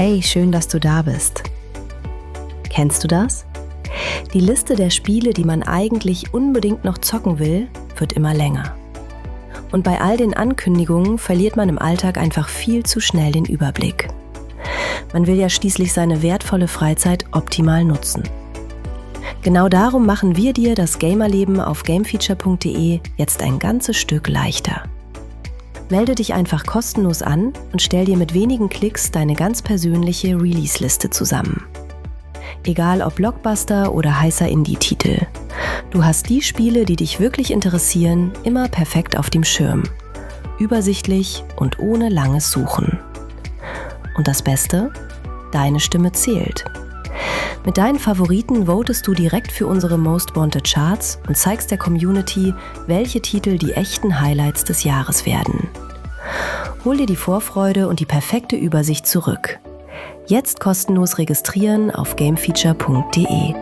Hey, schön, dass du da bist. Kennst du das? Die Liste der Spiele, die man eigentlich unbedingt noch zocken will, wird immer länger. Und bei all den Ankündigungen verliert man im Alltag einfach viel zu schnell den Überblick. Man will ja schließlich seine wertvolle Freizeit optimal nutzen. Genau darum machen wir dir das Gamerleben auf gamefeature.de jetzt ein ganzes Stück leichter. Melde dich einfach kostenlos an und stell dir mit wenigen Klicks deine ganz persönliche Release-Liste zusammen. Egal ob Blockbuster oder heißer Indie-Titel. Du hast die Spiele, die dich wirklich interessieren, immer perfekt auf dem Schirm. Übersichtlich und ohne langes Suchen. Und das Beste? Deine Stimme zählt. Mit deinen Favoriten votest du direkt für unsere Most Wanted Charts und zeigst der Community, welche Titel die echten Highlights des Jahres werden. Hol dir die Vorfreude und die perfekte Übersicht zurück. Jetzt kostenlos registrieren auf gamefeature.de.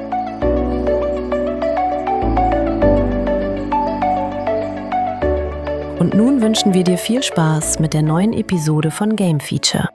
Und nun wünschen wir dir viel Spaß mit der neuen Episode von Game Feature.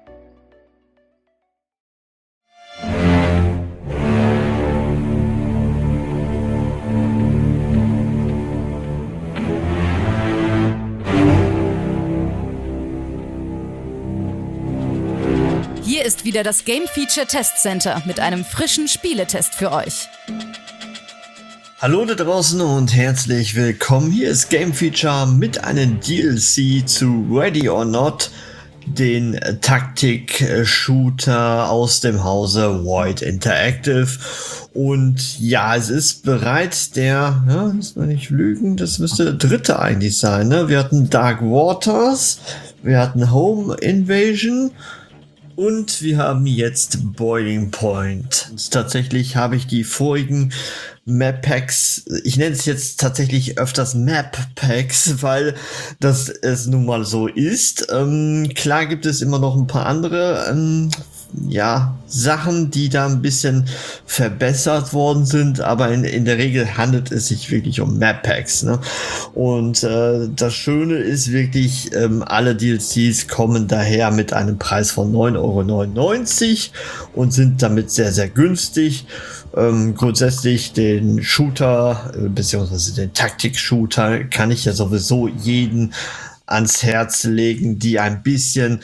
Hier ist wieder das Game Feature Test Center mit einem frischen Spieletest für euch. Hallo da draußen und herzlich willkommen. Hier ist Game Feature mit einem DLC zu Ready or Not, den Taktik-Shooter aus dem Hause Void Interactive. Und ja, es ist bereits muss man nicht lügen, das müsste der dritte eigentlich sein, ne? Wir hatten Dark Waters, wir hatten Home Invasion und wir haben jetzt Boiling Point. Tatsächlich habe ich die vorigen Map Packs, ich nenne es jetzt tatsächlich öfters Map Packs, weil das es nun mal so ist. Klar gibt es immer noch ein paar andere Sachen, die da ein bisschen verbessert worden sind, aber in der Regel handelt es sich wirklich um Map Packs, ne? Und das Schöne ist wirklich, alle DLCs kommen daher mit einem Preis von 9,99 € und sind damit sehr, sehr günstig. Grundsätzlich den Shooter, beziehungsweise den Taktik-Shooter kann ich ja sowieso jeden ans Herz legen, die ein bisschen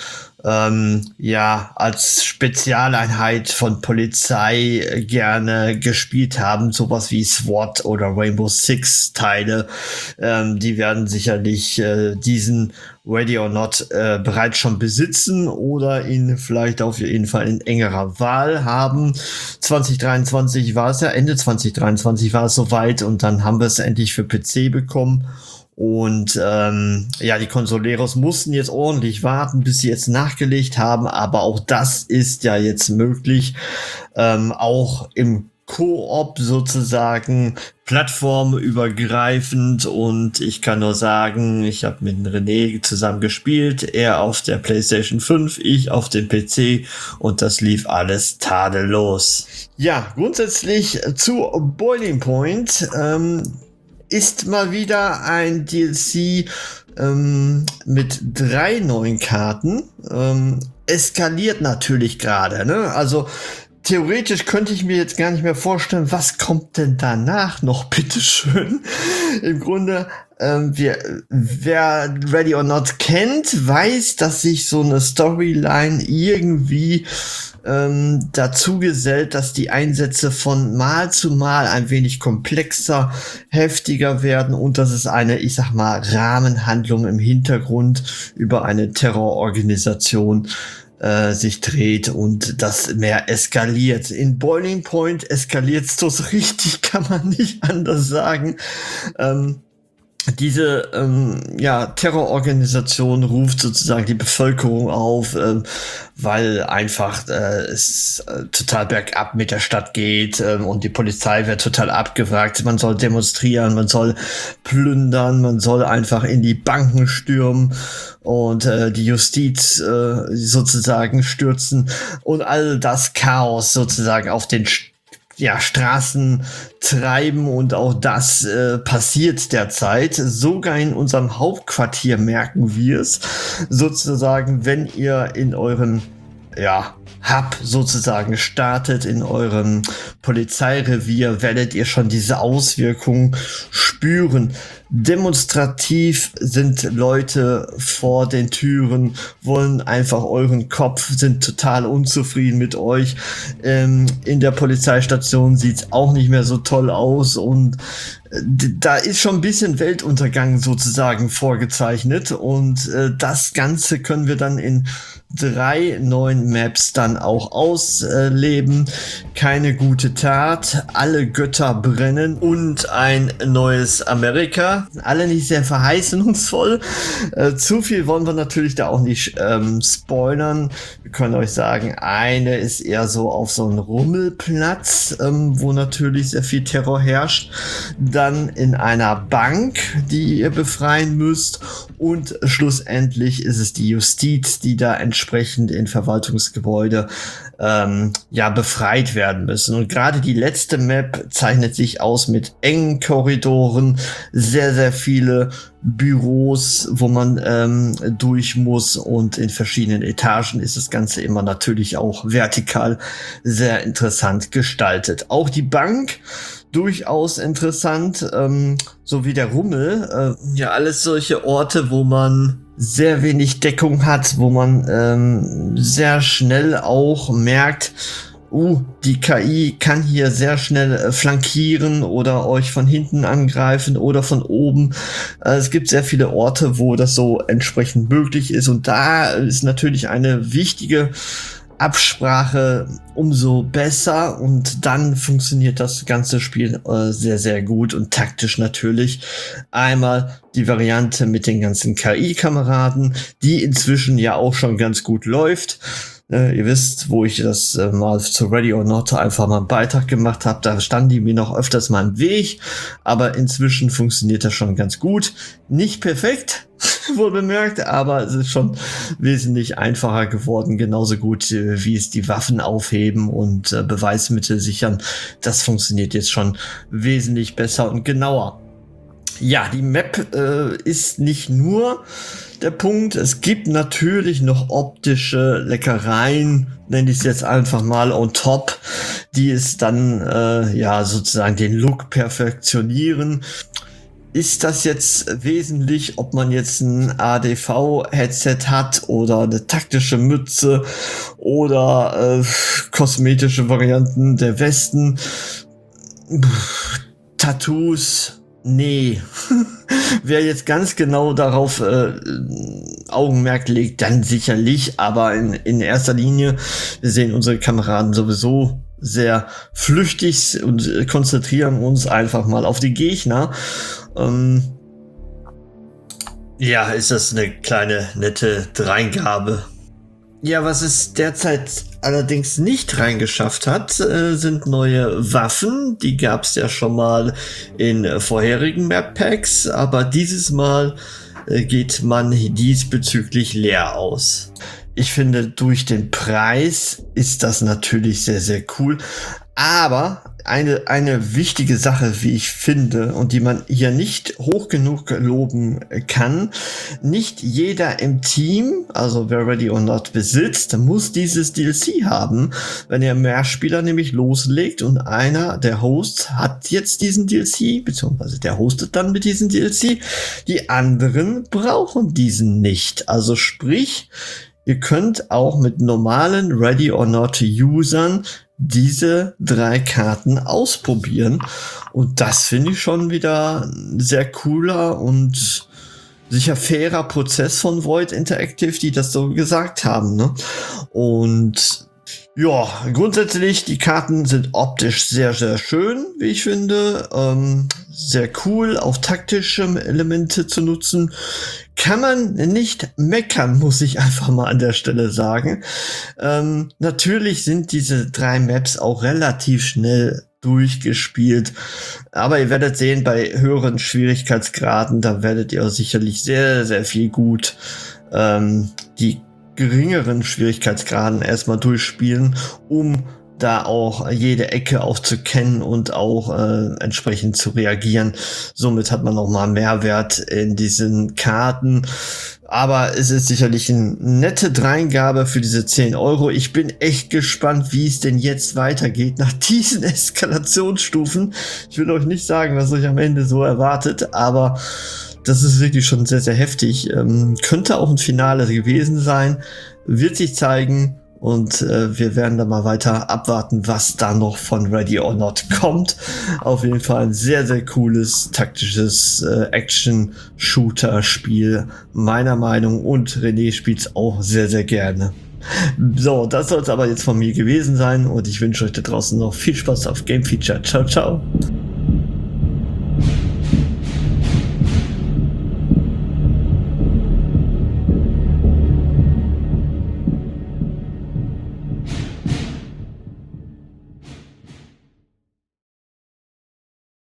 als Spezialeinheit von Polizei gerne gespielt haben, sowas wie SWAT oder Rainbow Six Teile, die werden sicherlich diesen Ready or Not bereits schon besitzen oder ihn vielleicht auf jeden Fall in engerer Wahl haben. 2023 war es ja, Ende 2023 war es soweit und dann haben wir es endlich für PC bekommen. Und die Consoleros mussten jetzt ordentlich warten, bis sie jetzt nachgelegt haben, aber auch das ist ja jetzt möglich, auch im Koop sozusagen, plattformübergreifend, und ich kann nur sagen, ich habe mit René zusammen gespielt, er auf der PlayStation 5, ich auf dem PC, und das lief alles tadellos. Ja, grundsätzlich zu Boiling Point, ist mal wieder ein DLC mit 3 neuen Karten. Eskaliert natürlich gerade, ne? Also theoretisch könnte ich mir jetzt gar nicht mehr vorstellen, was kommt denn danach noch, bitteschön. Im Grunde, wer Ready or Not kennt, weiß, dass sich so eine Storyline irgendwie dazu gesellt, dass die Einsätze von Mal zu Mal ein wenig komplexer, heftiger werden und dass es eine, ich sag mal, Rahmenhandlung im Hintergrund über eine Terrororganisation sich dreht und das mehr eskaliert. In Boiling Point eskaliert es so richtig, kann man nicht anders sagen. Diese Terrororganisation ruft sozusagen die Bevölkerung auf, weil einfach es total bergab mit der Stadt geht, und die Polizei wird total abgewrackt. Man soll demonstrieren, man soll plündern, man soll einfach in die Banken stürmen und die Justiz sozusagen stürzen und all das Chaos sozusagen auf den Straßen treiben, und auch das passiert derzeit. Sogar in unserem Hauptquartier merken wir es. Sozusagen, wenn ihr in eurem Hub sozusagen startet in eurem Polizeirevier, werdet ihr schon diese Auswirkungen spüren. Demonstrativ sind Leute vor den Türen, wollen einfach euren Kopf, sind total unzufrieden mit euch. In der Polizeistation sieht's auch nicht mehr so toll aus und da ist schon ein bisschen Weltuntergang sozusagen vorgezeichnet und das Ganze können wir dann in 3 neuen Maps dann auch ausleben. Keine gute Tat, alle Götter brennen und ein neues Amerika. Alle nicht sehr verheißungsvoll. Zu viel wollen wir natürlich da auch nicht spoilern. Wir können euch sagen, eine ist eher so auf so einem Rummelplatz, wo natürlich sehr viel Terror herrscht. Dann in einer Bank, die ihr befreien müsst. Und schlussendlich ist es die Justiz, die da entsprechend in Verwaltungsgebäude befreit werden müssen. Und gerade die letzte Map zeichnet sich aus mit engen Korridoren, sehr, sehr viele Büros, wo man durch muss und in verschiedenen Etagen ist das Ganze immer natürlich auch vertikal sehr interessant gestaltet. Auch die Bank durchaus interessant, so wie der Rummel. Alles solche Orte, wo man sehr wenig Deckung hat, wo man sehr schnell auch merkt, die KI kann hier sehr schnell flankieren oder euch von hinten angreifen oder von oben. Es gibt sehr viele Orte, wo das so entsprechend möglich ist und da ist natürlich eine wichtige Absprache umso besser und dann funktioniert das ganze Spiel sehr, sehr gut und taktisch natürlich. Einmal die Variante mit den ganzen KI-Kameraden, die inzwischen ja auch schon ganz gut läuft. Ihr wisst, wo ich das mal zu Ready or Not einfach mal einen Beitrag gemacht habe, da standen die mir noch öfters mal im Weg, aber inzwischen funktioniert das schon ganz gut. Nicht perfekt, wohl bemerkt, aber es ist schon wesentlich einfacher geworden, genauso gut wie es die Waffen aufheben und Beweismittel sichern. Das funktioniert jetzt schon wesentlich besser und genauer. Ja, die Map ist nicht nur der Punkt, es gibt natürlich noch optische Leckereien, nenne ich es jetzt einfach mal on top, die es dann sozusagen den Look perfektionieren. Ist das jetzt wesentlich, ob man jetzt ein ADV-Headset hat oder eine taktische Mütze oder kosmetische Varianten der Westen? Tattoos? Nee. Wer jetzt ganz genau darauf Augenmerk legt, dann sicherlich, aber in erster Linie, wir sehen unsere Kameraden sowieso sehr flüchtig und konzentrieren uns einfach mal auf die Gegner. Ist das eine kleine, nette Dreingabe. Ja, was es derzeit allerdings nicht reingeschafft hat, sind neue Waffen. Die gab es ja schon mal in vorherigen Map-Packs, aber dieses Mal geht man diesbezüglich leer aus. Ich finde, durch den Preis ist das natürlich sehr, sehr cool. Aber eine wichtige Sache, wie ich finde, und die man hier nicht hoch genug loben kann, nicht jeder im Team, also wer Ready or Not besitzt, muss dieses DLC haben. Wenn ihr Mehrspieler nämlich loslegt und einer der Hosts hat jetzt diesen DLC, beziehungsweise der hostet dann mit diesem DLC, die anderen brauchen diesen nicht. Also sprich, ihr könnt auch mit normalen Ready or Not Usern diese 3 Karten ausprobieren. Und das finde ich schon wieder ein sehr cooler und sicher fairer Prozess von Void Interactive, die das so gesagt haben, ne? Und ja, grundsätzlich, die Karten sind optisch sehr, sehr schön, wie ich finde. Sehr cool, auch taktische Elemente zu nutzen. Kann man nicht meckern, muss ich einfach mal an der Stelle sagen. Natürlich sind diese 3 Maps auch relativ schnell durchgespielt. Aber ihr werdet sehen, bei höheren Schwierigkeitsgraden, da werdet ihr sicherlich sehr, sehr viel gut die geringeren Schwierigkeitsgraden erstmal durchspielen, um da auch jede Ecke auch zu kennen und auch entsprechend zu reagieren. Somit hat man noch mal Mehrwert in diesen Karten. Aber es ist sicherlich eine nette Dreingabe für diese 10 Euro. Ich bin echt gespannt, wie es denn jetzt weitergeht nach diesen Eskalationsstufen. Ich will euch nicht sagen, was euch am Ende so erwartet, aber das ist wirklich schon sehr, sehr heftig. Könnte auch ein Finale gewesen sein. Wird sich zeigen. Und wir werden da mal weiter abwarten, was da noch von Ready or Not kommt. Auf jeden Fall ein sehr, sehr cooles, taktisches Action-Shooter-Spiel, meiner Meinung. Und René spielt es auch sehr, sehr gerne. So, das soll es aber jetzt von mir gewesen sein. Und ich wünsche euch da draußen noch viel Spaß auf Game Feature. Ciao, ciao.